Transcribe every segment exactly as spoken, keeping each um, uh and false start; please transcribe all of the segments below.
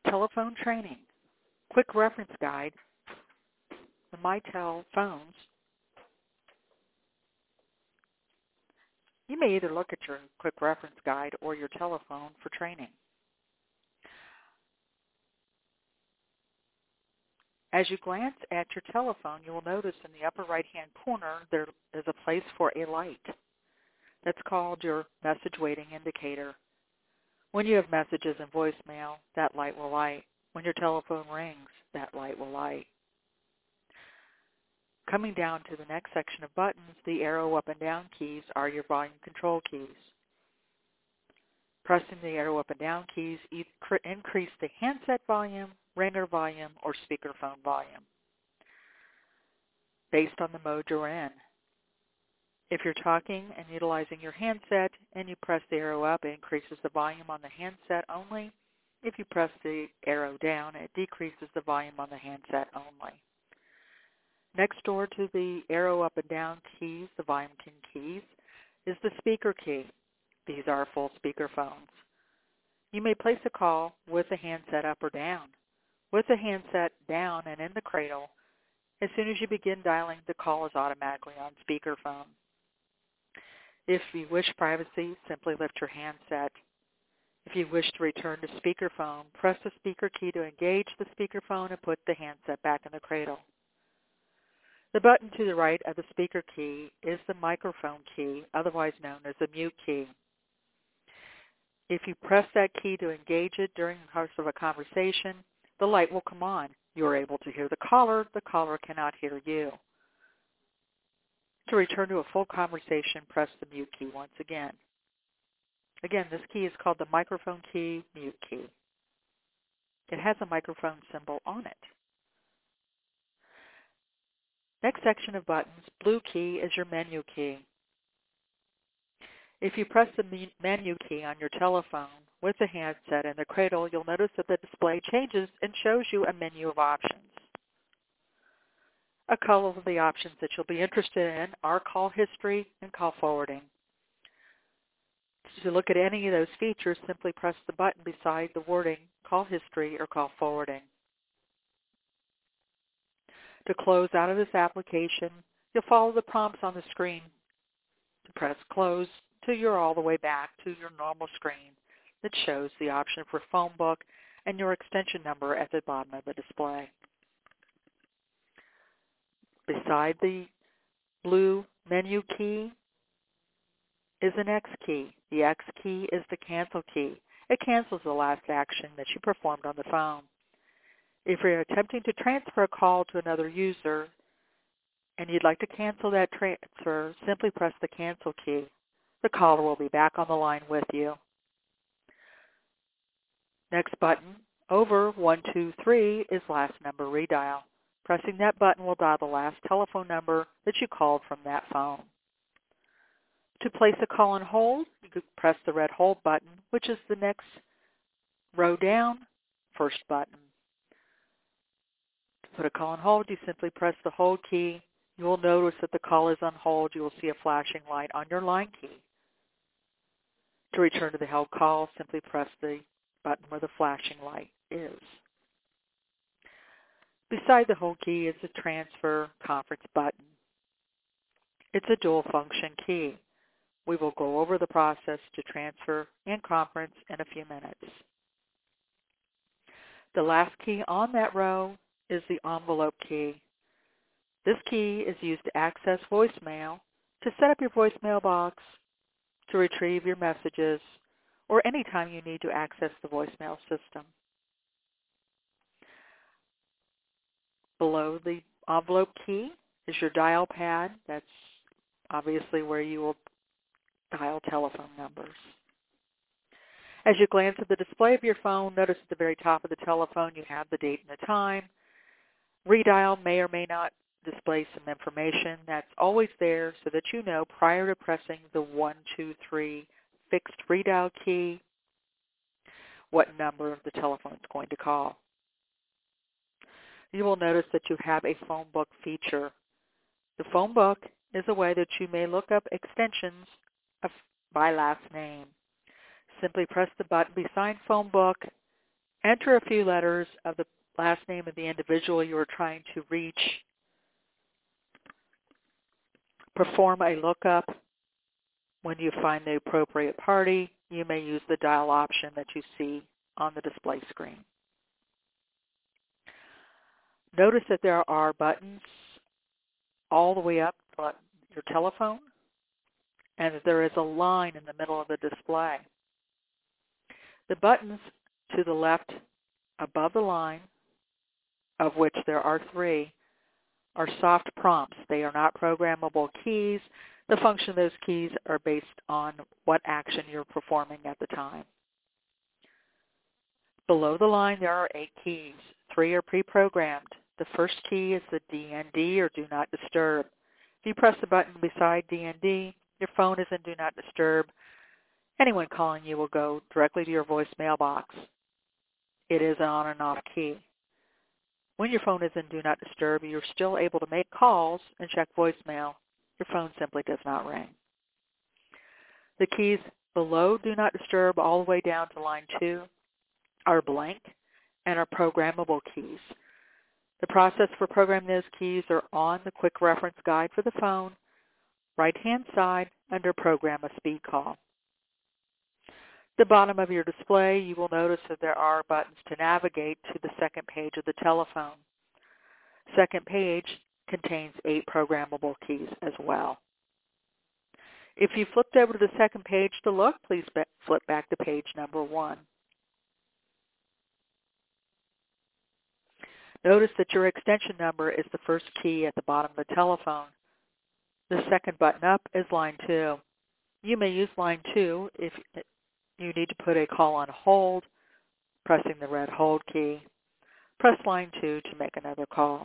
Telephone Training, Quick Reference Guide, the Mitel phones. You may either look at your Quick Reference Guide or your telephone for training. As you glance at your telephone, you will notice in the upper right-hand corner there is a place for a light. That's called your message waiting indicator. When you have messages in voicemail, that light will light. When your telephone rings, that light will light. Coming down to the next section of buttons, the arrow up and down keys are your volume control keys. Pressing the arrow up and down keys increase the handset volume, ringer volume, or speakerphone volume based on the mode you're in. If you're talking and utilizing your handset and you press the arrow up, it increases the volume on the handset only. If you press the arrow down, it decreases the volume on the handset only. Next door to the arrow up and down keys, the volume keys, is the speaker key. These are full speaker phones. You may place a call with the handset up or down. With the handset down and in the cradle, as soon as you begin dialing, the call is automatically on speakerphone. If you wish privacy, simply lift your handset. If you wish to return to speakerphone, press the speaker key to engage the speakerphone and put the handset back in the cradle. The button to the right of the speaker key is the microphone key, otherwise known as the mute key. If you press that key to engage it during the course of a conversation, the light will come on. You are able to hear the caller. The caller cannot hear you. To return to a full conversation, press the mute key once again. Again, this key is called the microphone key, mute key. It has a microphone symbol on it. Next section of buttons, blue key is your menu key. If you press the menu key on your telephone with the handset and the cradle, you'll notice that the display changes and shows you a menu of options. A couple of the options that you'll be interested in are call history and call forwarding. To look at any of those features, simply press the button beside the wording call history or call forwarding. To close out of this application, you'll follow the prompts on the screen to press close till you're all the way back to your normal screen that shows the option for phone book and your extension number at the bottom of the display. Beside the blue menu key is an X key. The X key is the cancel key. It cancels the last action that you performed on the phone. If you're attempting to transfer a call to another user and you'd like to cancel that transfer, simply press the cancel key. The caller will be back on the line with you. Next button, over one two three, is last number redial. Pressing that button will dial the last telephone number that you called from that phone. To place a call on hold, you could press the red hold button, which is the next row down, first button. To put a call on hold, you simply press the hold key. You will notice that the call is on hold. You will see a flashing light on your line key. To return to the held call, simply press the button where the flashing light is. Beside the hold key is the transfer conference button. It's a dual function key. We will go over the process to transfer and conference in a few minutes. The last key on that row is the envelope key. This key is used to access voicemail, to set up your voicemail box, to retrieve your messages, or anytime you need to access the voicemail system. Below the envelope key is your dial pad. That's obviously where you will dial telephone numbers. As you glance at the display of your phone, notice at the very top of the telephone you have the date and the time. Redial may or may not display some information. That's always there so that you know prior to pressing the one two three fixed redial key what number the telephone is going to call. You will notice that you have a phone book feature. The phone book is a way that you may look up extensions of by last name. Simply press the button beside phone book Enter a few letters of the last name of the individual you are trying to reach. Perform a lookup. When you find the appropriate party, you may use the dial option that you see on the display screen. Notice that there are buttons all the way up your telephone, and that there is a line in the middle of the display. The buttons to the left above the line, of which there are three, are soft prompts. They are not programmable keys. The function of those keys are based on what action you're performing at the time. Below the line, there are eight keys. Three are pre-programmed. The first key is the D N D, or Do Not Disturb. If you press the button beside D N D, your phone is in Do Not Disturb. Anyone calling you will go directly to your voicemail box. It is an on and off key. When your phone is in Do Not Disturb, you're still able to make calls and check voicemail. Your phone simply does not ring. The keys below Do Not Disturb all the way down to line two are blank and are programmable keys. The process for programming those keys are on the quick reference guide for the phone, right-hand side under Program a Speed Call. At the bottom of your display, you will notice that there are buttons to navigate to the second page of the telephone. Second page contains eight programmable keys as well. If you flipped over to the second page to look, please flip back to page number one. Notice that your extension number is the first key at the bottom of the telephone. The second button up is line two. You may use line two if you need to put a call on hold, pressing the red hold key. Press line two to make another call.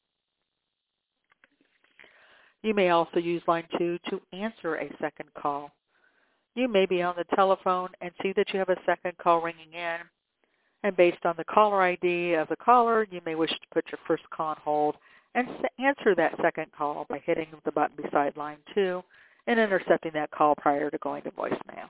You may also use line two to answer a second call. You may be on the telephone and see that you have a second call ringing in, and based on the caller I D of the caller, you may wish to put your first call on hold and answer that second call by hitting the button beside line two and intercepting that call prior to going to voicemail.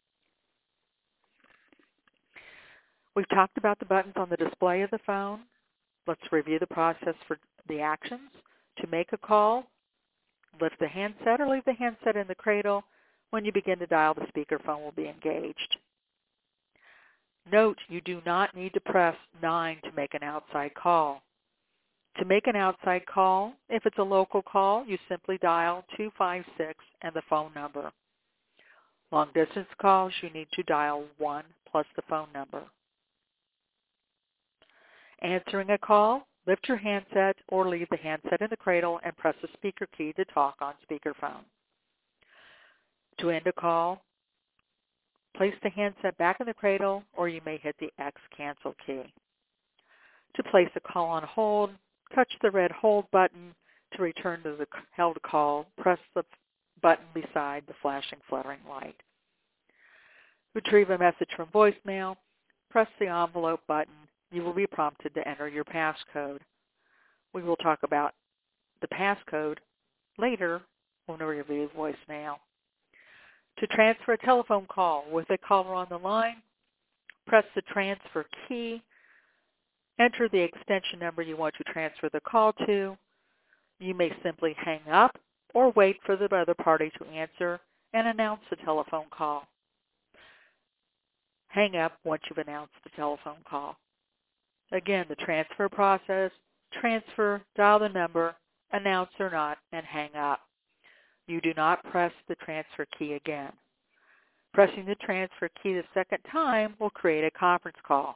We've talked about the buttons on the display of the phone. Let's review the process for the actions. To make a call, lift the handset or leave the handset in the cradle. When you begin to dial, the speakerphone will be engaged. Note, you do not need to press nine to make an outside call. To make an outside call, if it's a local call, you simply dial two five six and the phone number. Long distance calls, you need to dial one plus the phone number. Answering a call, lift your handset or leave the handset in the cradle and press the speaker key to talk on speakerphone. To end a call, place the handset back in the cradle, or you may hit the X cancel key. To place a call on hold, touch the red hold button. To return to the held call, press the button beside the flashing fluttering light. Retrieve a message from voicemail, press the envelope button. You will be prompted to enter your passcode. We will talk about the passcode later when we review voicemail. To transfer a telephone call with a caller on the line, press the transfer key, enter the extension number you want to transfer the call to. You may simply hang up or wait for the other party to answer and announce the telephone call. Hang up once you've announced the telephone call. Again, the transfer process, transfer, dial the number, announce or not, and hang up. You do not press the transfer key again. Pressing the transfer key the second time will create a conference call.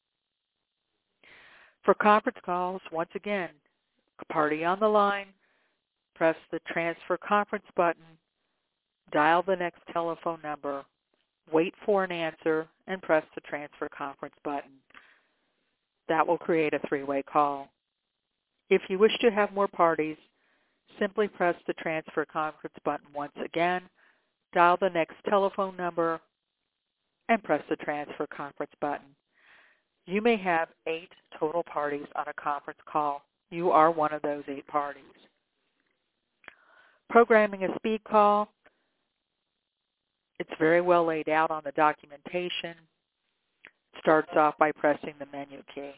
For conference calls, once again, party on the line, press the transfer conference button, dial the next telephone number, wait for an answer, and press the transfer conference button. That will create a three-way call. If you wish to have more parties, simply press the transfer conference button once again, dial the next telephone number, and press the transfer conference button. You may have eight total parties on a conference call. You are one of those eight parties. Programming a speed call, it's very well laid out on the documentation. starts off by pressing the menu key.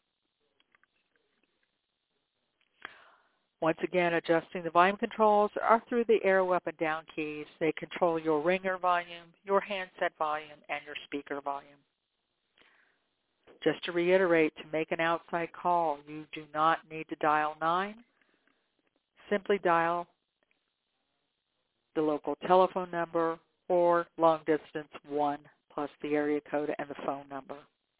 Once again, adjusting the volume controls are through the arrow up and down keys. They control your ringer volume, your handset volume, and your speaker volume. Just to reiterate, to make an outside call, you do not need to dial nine. Simply dial the local telephone number or long distance one plus the area code and the phone number.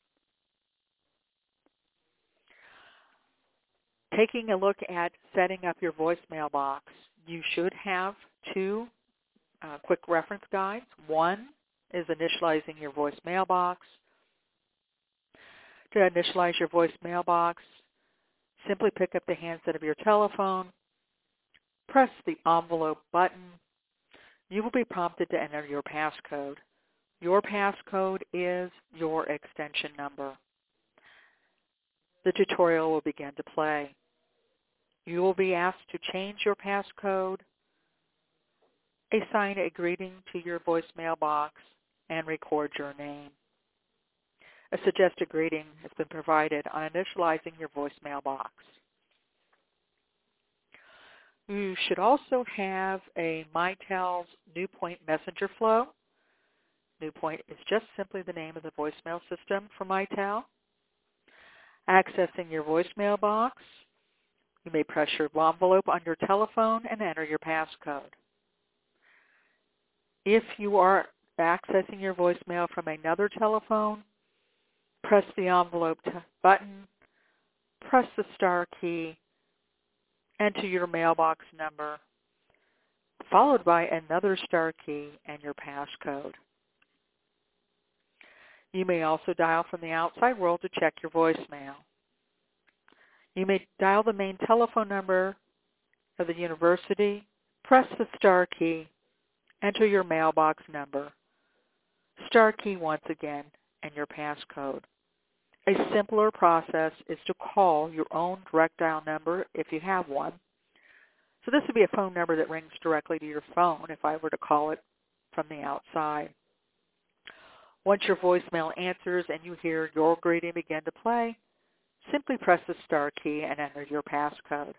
Taking a look at setting up your voicemail box, you should have two uh, quick reference guides. One is initializing your voicemail box. To initialize your voicemail box, simply pick up the handset of your telephone, press the envelope button. You will be prompted to enter your passcode. Your passcode is your extension number. The tutorial will begin to play. You will be asked to change your passcode, assign a greeting to your voicemail box, and record your name. A suggested greeting has been provided on initializing your voicemail box. You should also have a Mitel's NewPoint messenger flow. NewPoint is just simply the name of the voicemail system for Mitel. Accessing your voicemail box, you may press your envelope on your telephone and enter your passcode. If you are accessing your voicemail from another telephone, press the envelope button, press the star key, enter your mailbox number, followed by another star key and your passcode. You may also dial from the outside world to check your voicemail. You may dial the main telephone number of the university, press the star key, enter your mailbox number, star key once again, and your passcode. A simpler process is to call your own direct dial number if you have one. So this would be a phone number that rings directly to your phone if I were to call it from the outside. Once your voicemail answers and you hear your greeting begin to play, simply press the star key and enter your passcode.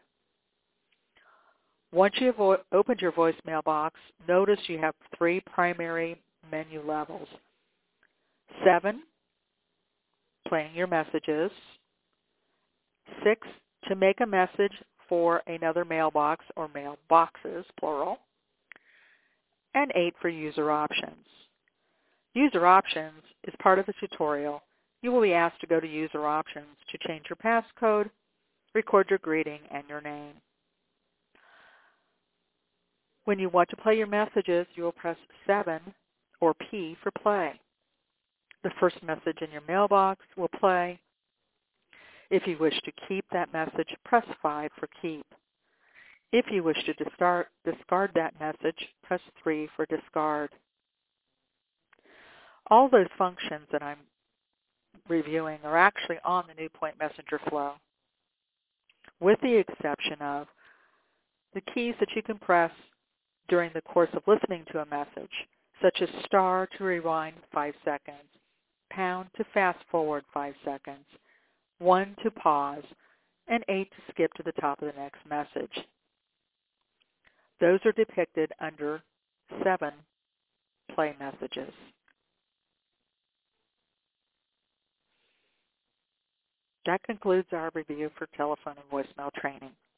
Once you have opened your voicemail box, notice you have three primary menu levels. Seven, playing your messages. Six, to make a message for another mailbox or mailboxes, plural. And eight for user options. User options is part of the tutorial. You will be asked to go to user options to change your passcode, record your greeting, and your name. When you want to play your messages, you will press seven or P for play. The first message in your mailbox will play. If you wish to keep that message, press five for keep. If you wish to discard, discard that message, press three for discard. All those functions that I'm reviewing are actually on the NewPoint Messenger flow, with the exception of the keys that you can press during the course of listening to a message, such as star to rewind five seconds, pound to fast forward five seconds, one to pause, and eight to skip to the top of the next message. Those are depicted under seven, play messages. That concludes our review for telephone and voicemail training.